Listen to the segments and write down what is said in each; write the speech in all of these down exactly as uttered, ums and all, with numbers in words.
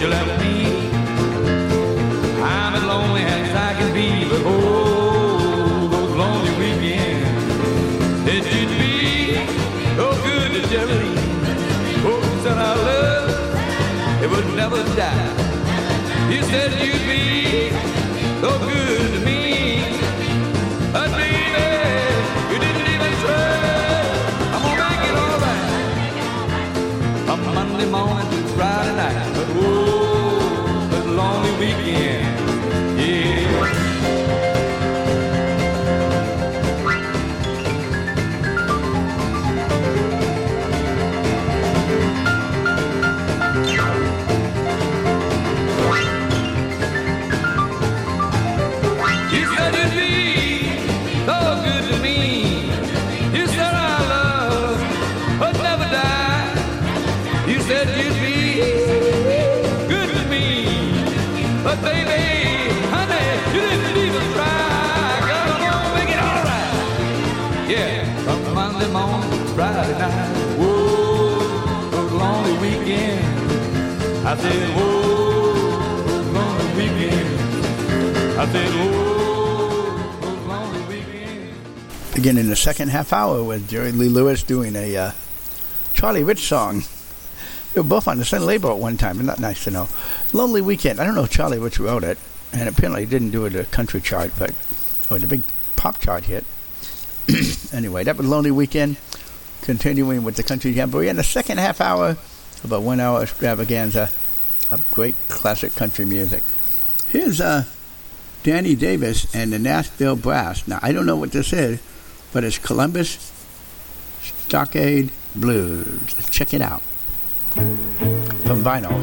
you left me. I'm as lonely as I can be, but oh, those lonely weekends, it should be so good to Geraldine. Oh, you said our love, it would never die. You said you'd be so good to me, but baby, you didn't even try. I'm gonna make it all right from Monday morning to Friday night. But oh, the lonely weekend, yeah. But baby, honey, you didn't even try. Girl, I'm gonna make it all right. Yeah, from Monday morning to Friday night. Whoa, those lonely weekends. I said, whoa, those lonely weekends. I said, whoa, those lonely weekends. Again, in the second half hour with Jerry Lee Lewis doing a uh, Charlie Rich song. They were both on the same label at one time. Isn't that nice to know? Lonely Weekend. I don't know if Charlie Rich wrote it, and apparently didn't do it a country chart, but or the big pop chart hit. Anyway, that was Lonely Weekend. Continuing with the Country Jamboree in the second half hour of a one-hour extravaganza of great classic country music. Here's uh, Danny Davis and the Nashville Brass. Now, I don't know what this is, but it's Columbus Stockade Blues. Let's check it out. From vinyl.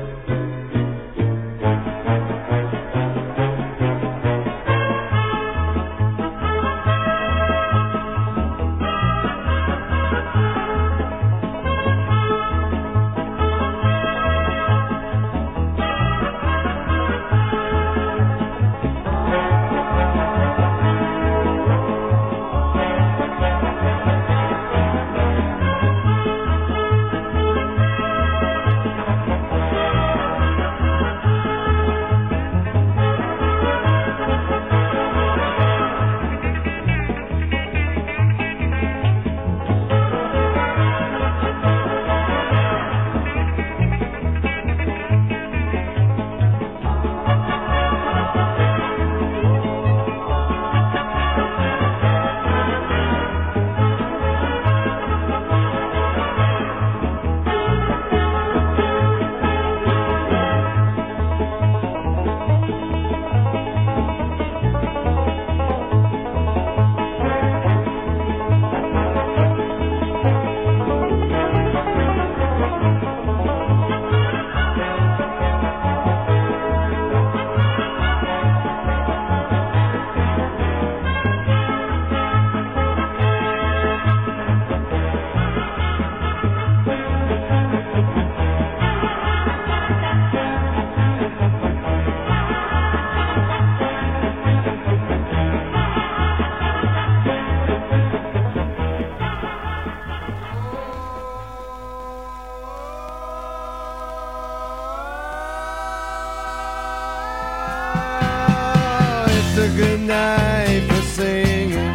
a good night for singing.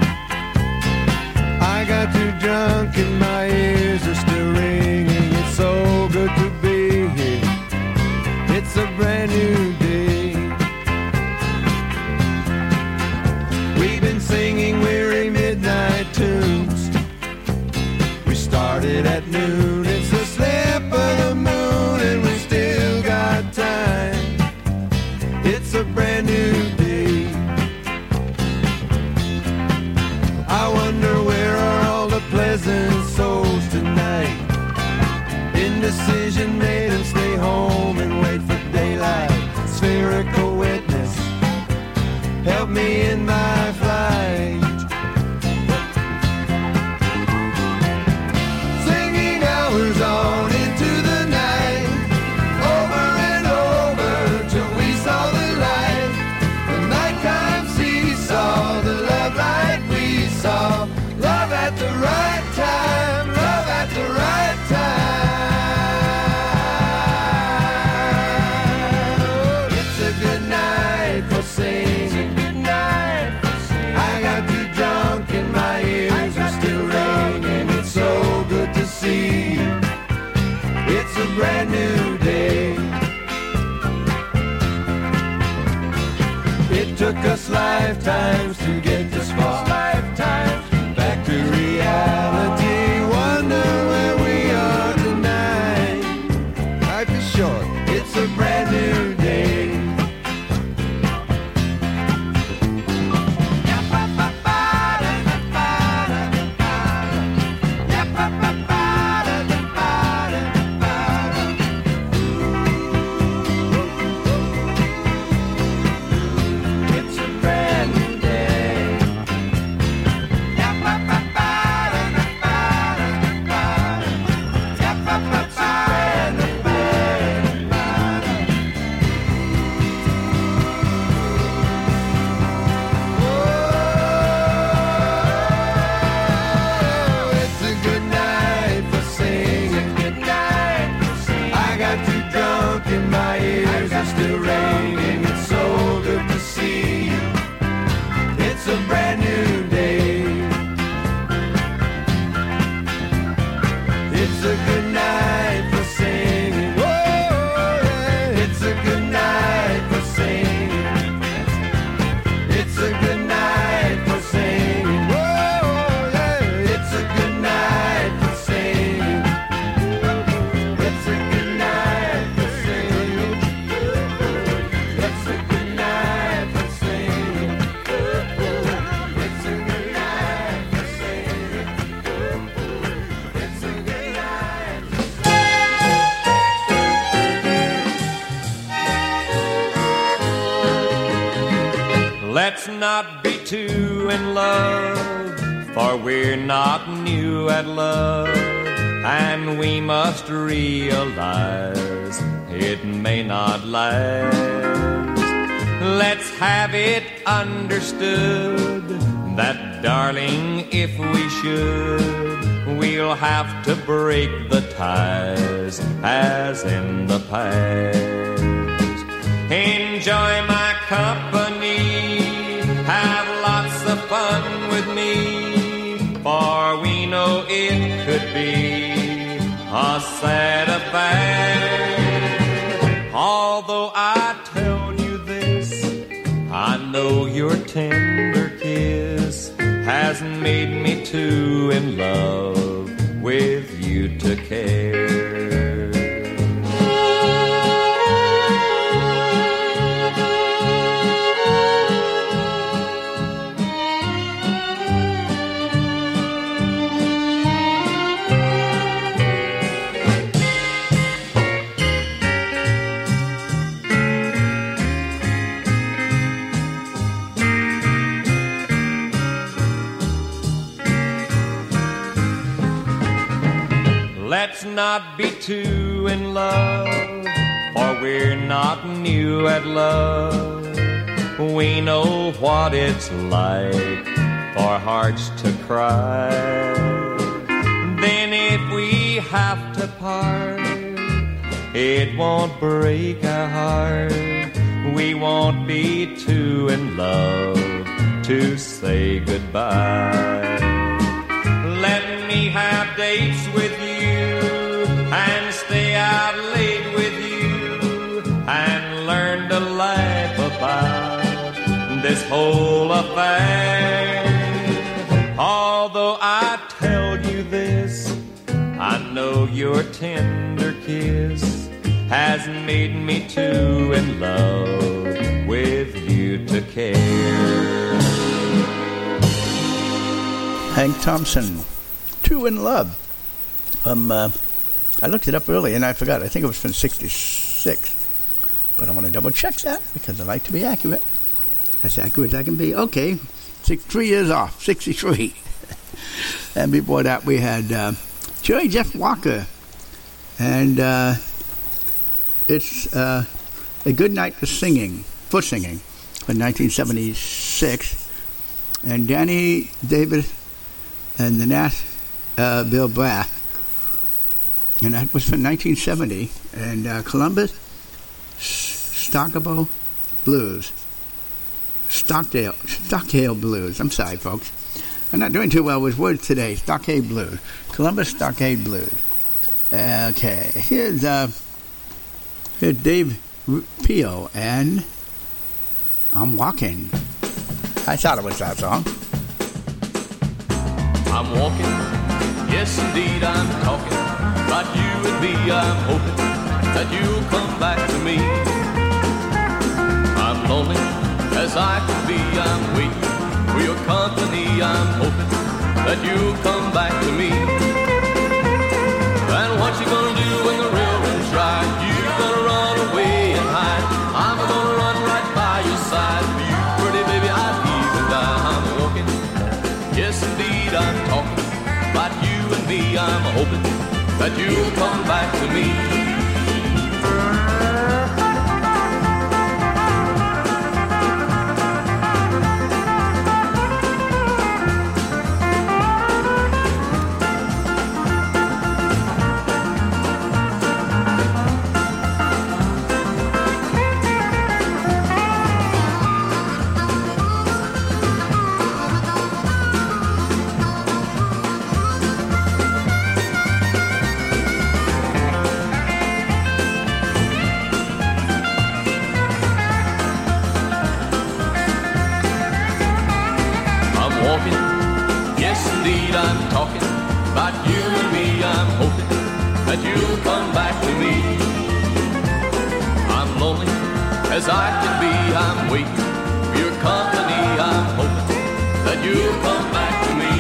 I got too drunk and my ears are still ringing. It's so good to be here. It's a brand new day. We've been singing weary midnight tunes. We started at noon. It's the slip of the moon and we still got time. It's a brand new day. I wonder where are all the pleasant souls tonight. Indecision made them stay home and wait for daylight. lifetimes to get this far. Lifetimes back to reality. Wonder where we are tonight. Life is short. It's a brand new day. Let's not be too in love, for we're not new at love, and we must realize it may not last. Let's have it understood that, darling, if we should, we'll have to break the ties as in the past. Enjoy my company, have lots of fun with me, for we know it could be a sad affair. Although I tell you this, I know your tender kiss has made me too in love with you to care. Let's not be too in love, for we're not new at love. We know what it's like for hearts to cry. Then if we have to part, it won't break our heart. We won't be too in love to say goodbye. Let me have dates with you and stay out late with you and learn to laugh about this whole affair. Although I tell you this, I know your tender kiss has made me too in love with you to care. Hank Thompson, Too in Love. Um, uh, I looked it up early and I forgot. I think it was from sixty-six. But I want to double check that because I like to be accurate. As accurate as I can be. Okay, six, three years off, sixty-three. And before that we had uh, Jerry Jeff Walker. And uh, it's uh, A Good Night for Singing, for Singing, from nineteen seventy-six. And Danny David and the Nat uh, Bill Braff. And that was from nineteen seventy. And uh, Columbus Stockdale Blues. Stockdale, Stockdale Blues. I'm sorry, folks. I'm not doing too well with words today. Stockade Blues. Columbus Stockade Blues. Okay. Here's, uh, here's Dave Pio and I'm Walking. I thought it was that song. I'm walking, yes indeed I'm talking about you and me. I'm hoping that you'll come back to me. I'm lonely as I can be. I'm waiting for your company. I'm hoping that you'll come back to me. And what you gonna do when the railroad's dry? You gonna run away and hide. I'm gonna run right by your side. For you, pretty baby, I'd even die. I'm walking, yes indeed I'm talking about you and me. I'm hoping that you'll come back to me. I'm talking about you and me. I'm hoping that you'll come back to me. I'm lonely as I can be. I'm waiting for your company. I'm hoping that you'll come back to me.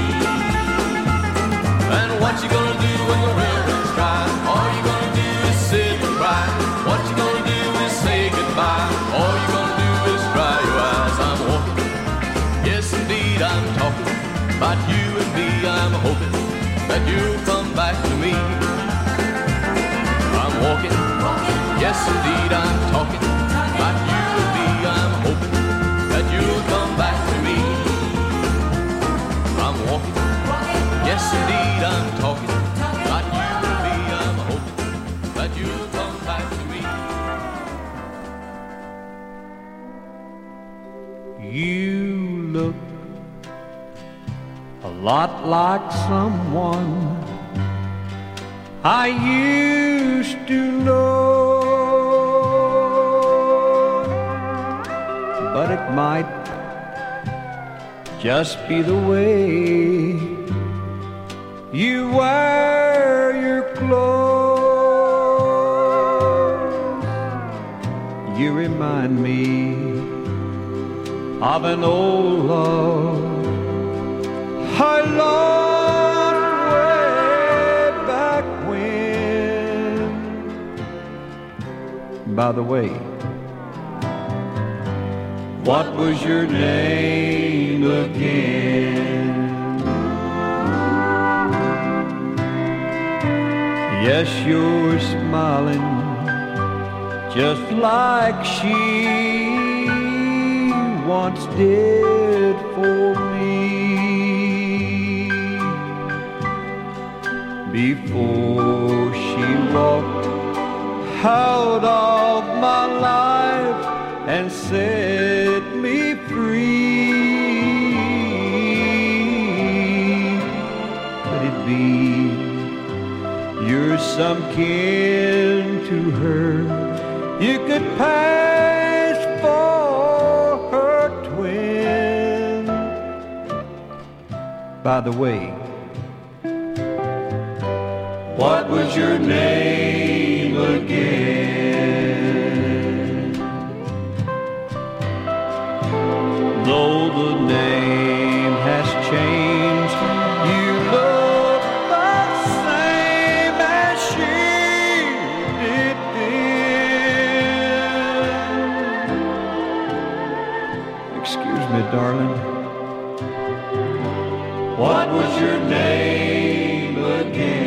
And what you gonna do when the railroad's dry? All you gonna do is sit and cry. What you gonna do is say goodbye. All you gonna do is dry your eyes. I'm walking, yes indeed I'm talking about you and me. I'm hoping that you'll come back to me. I'm walking, yes indeed I'm talking about you and me. I'm hoping that you'll come back to me. I'm walking, yes indeed I'm talking about you and me. I'm hoping that you'll come back to me. You look a lot like someone I used to know, but it might just be the way you wear your clothes. You remind me of an old love I lost way back when. By the way, what was your name again? Yes, you're smiling just like she once did for me. Before she walked out of my life and set me free. Could it be you're some kin to her? You could pass for her twin. By the way, what was your name again? Though the name has changed, you look the same as she did then. Excuse me, darling. What was your name again?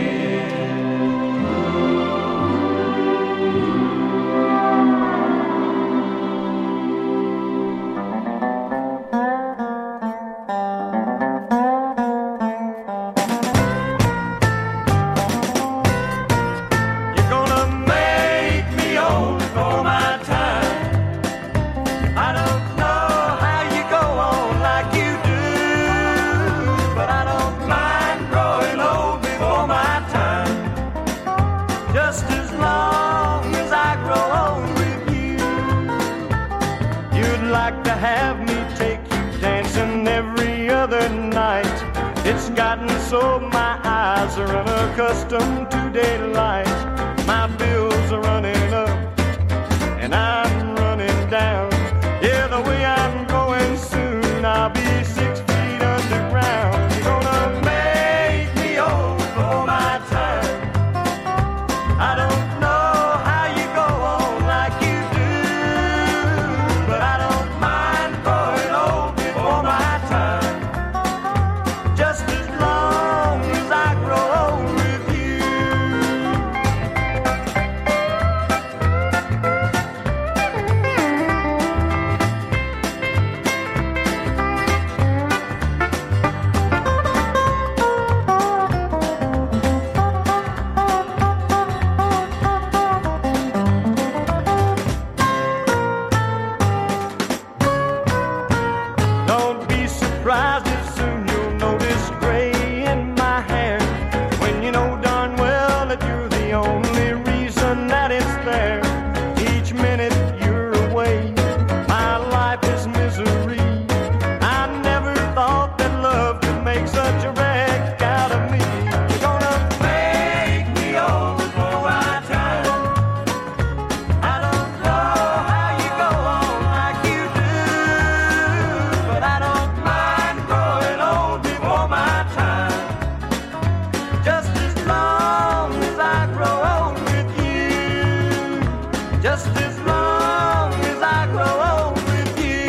Growing so my eyes are unaccustomed to daylight. My bills are running up, and I'm running down. Yeah, the way I'm going soon, I'll be six feet underground. You're gonna make me old for my time. I don't know how you go on like you do, but I don't mind growing old before my time. Just as long as I grow old with you. Don't be surprised if soon you'll notice gray in my hair, when you know darn well that you're the only reason that it's there. Each minute you're away, my life is misery. I never thought that love could make such a wreck out of me. You're gonna make me old before my time. I don't know how you go on like you do, but I don't mind growing old before my time. Just as long as I grow old with you. Just as long as I grow old with you.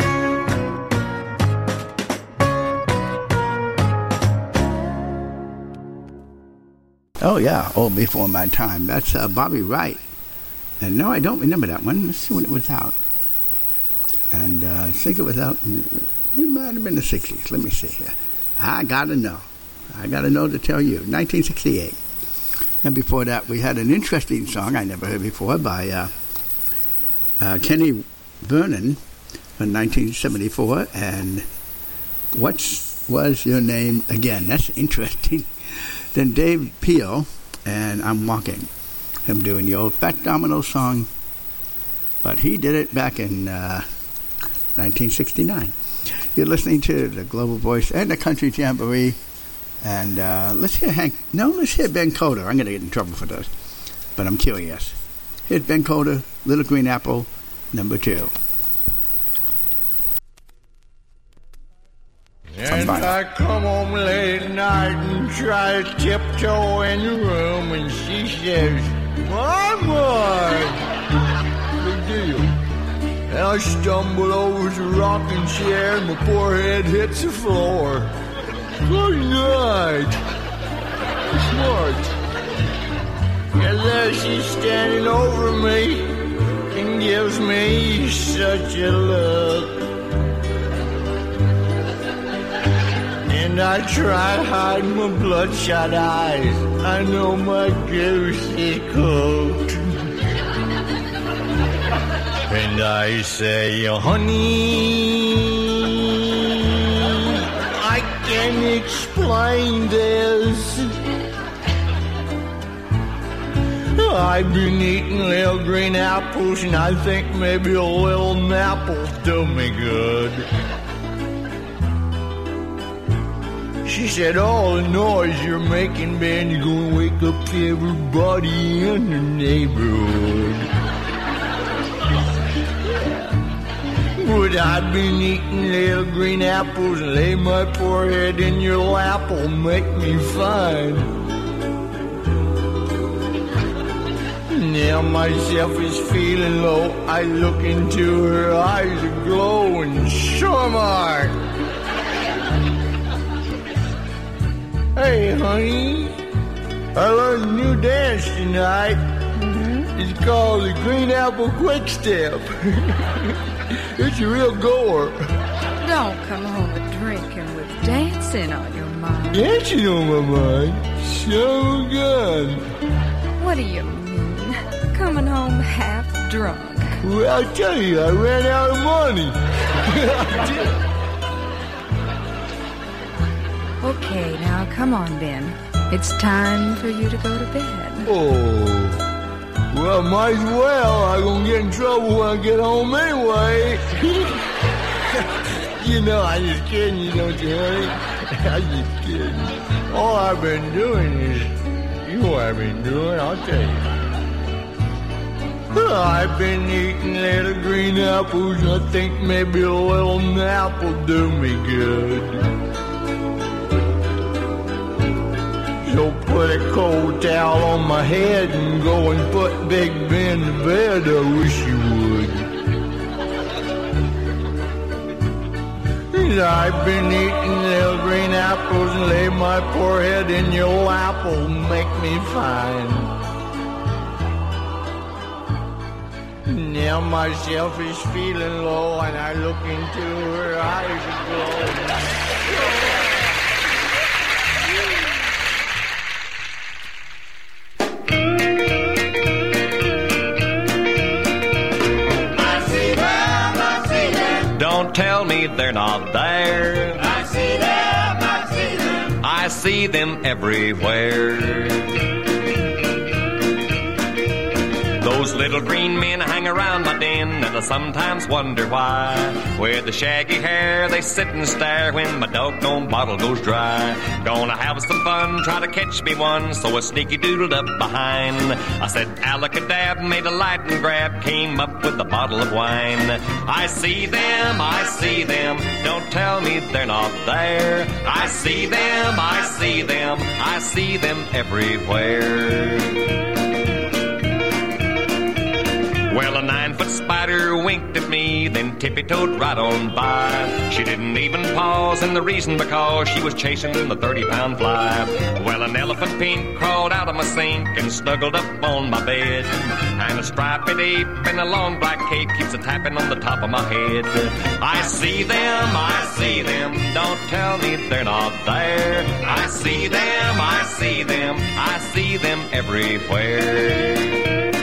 Oh, yeah. Oh, Before My Time. That's uh, Bobby Wright. And no, I don't remember that one. Let's see when it was out. And uh, I think it was out, in, it might have been the sixties. Let me see here. I got to know. I got to know to tell you. nineteen sixty-eight. And before that, we had an interesting song I never heard before by uh, uh, Kenny Vernon in nineteen seventy-four. And What Was Your Name Again? That's interesting. Then Dave Peel and I'm Walking. Him doing the old Fat Domino song. But he did it back in uh, nineteen sixty-nine. You're listening to the Global Voice and the Country Jamboree. And uh, let's hear Hank. No, let's hear Ben Coder. I'm going to get in trouble for this, but I'm curious. Here's Ben Coder, Little Green Apple, number two. And I come home late at night and try to tiptoe in the room, and she says, Mama! Big deal. And I stumble over the rocking chair, and my poor head hits the floor. Good night. Smart. And there she's standing over me and gives me such a look. And I try to hide my bloodshot eyes. I know my goose is cooked. And I say, honey, I can't explain this. I've been eating little green apples, and I think maybe a little nap will do me good. She said, all the noise you're making, man, you're gonna wake up everybody in the neighborhood. But I've been eating little green apples, and lay my poor head in your lap will make me fine. Now myself is feeling low. I look into her eyes aglow, and sure am I. Hey, honey, I learned a new dance tonight. Mm-hmm. It's called the Green Apple Quick Step. It's a real goer. Don't come home with drinking with dancing on your mind. Dancing on my mind? So good. What do you mean? Coming home half drunk? Well, I tell you, I ran out of money. Okay, now come on, Ben. It's time for you to go to bed. Oh, well, might as well. I'm going to get in trouble when I get home anyway. You know, I'm just kidding you, don't you, honey? I'm just kidding. All I've been doing is, you know what I've been doing, I'll tell you. Well, I've been eating little green apples. I think maybe a little nap will do me good. So put a cold towel on my head and go and put Big Ben to bed. I wish you would. I've been eating little green apples and lay my poor head in your lap will make me fine. Now myself is feeling low and I look into her eyes aglow. Don't tell me they're not there. I see them, I see them. I see them everywhere. Those little green men hang around my den, and I sometimes wonder why. With the shaggy hair, they sit and stare when my doggone bottle goes dry. Gonna have some fun, try to catch me one, so I sneaky doodled up behind. I said alakadab, made a lightning grab, came up with a bottle of wine. I see them, I see them, don't tell me they're not there. I see them, I see them, I see them everywhere. Well, a nine-foot spider winked at me, then tippy-toed right on by. She didn't even pause, and the reason because she was chasing the thirty-pound fly. Well, an elephant pink crawled out of my sink and snuggled up on my bed. And a striped ape in a long black cape keeps a tapping on the top of my head. I see them, I see them, don't tell me they're not there. I see them, I see them, I see them everywhere.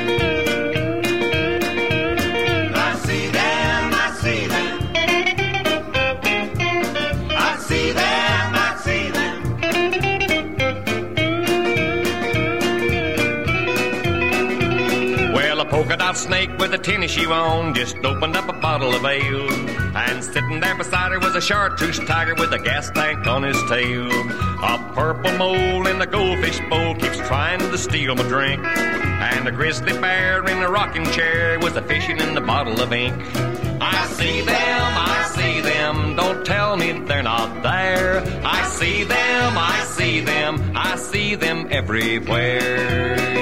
Polka dot snake with a tennis shoe on just opened up a bottle of ale. And sitting there beside her was a chartreuse tiger with a gas tank on his tail. A purple mole in the goldfish bowl keeps trying to steal my drink. And a grizzly bear in a rocking chair was a fishing in the bottle of ink. I see them, I see them, don't tell me they're not there. I see them, I see them, I see them everywhere.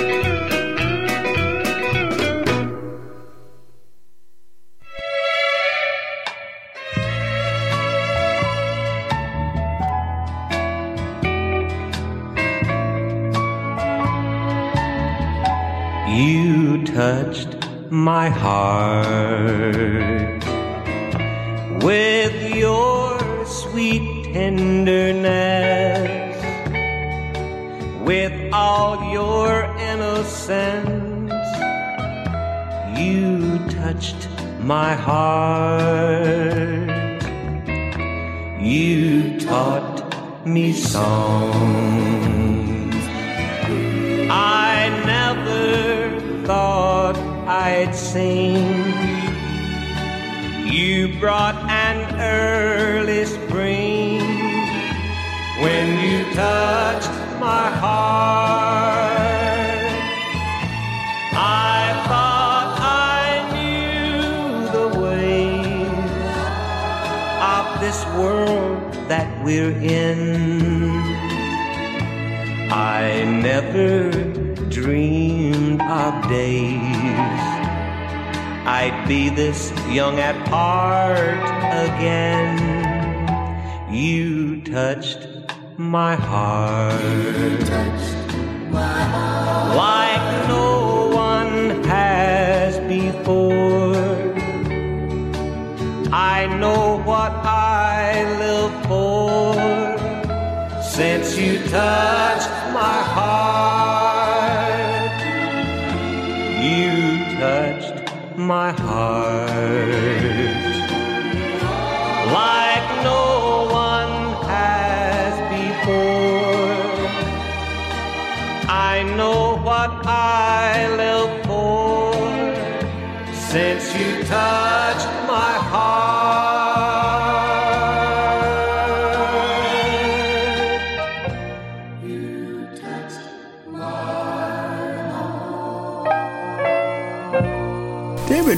You touched my heart with your sweet tenderness, with all your innocence. You touched my heart. You taught me songs I never thought I'd sing. You brought an early spring when you touched my heart. I thought I knew the ways of this world that we're in. I never dreamed of days I'd be this young at heart again. You touched my heart, you touched my heart like no one has before. I know what I live for since you touched my heart. You touched my heart like no one has before. I know what I live for since you touched my heart.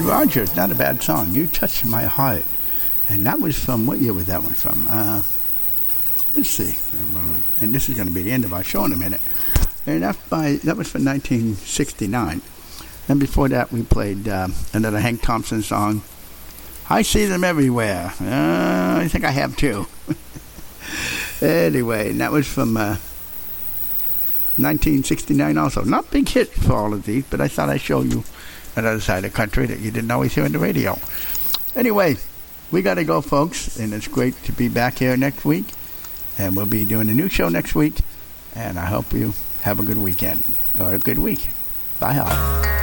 Rogers, not a bad song. You Touch My Heart. And that was from, what year was that one from? Uh, let's see. And this is going to be the end of our show in a minute. And that, by, that was from nineteen sixty-nine. And before that, we played uh, another Hank Thompson song, I See Them Everywhere. Uh, I think I have too. Anyway, and that was from uh, nineteen sixty-nine also. Not big hit for all of these, but I thought I'd show you another side of the country that you didn't always hear on the radio. Anyway, we got to go, folks, and it's great to be back here next week. And we'll be doing a new show next week. And I hope you have a good weekend or a good week. Bye, all.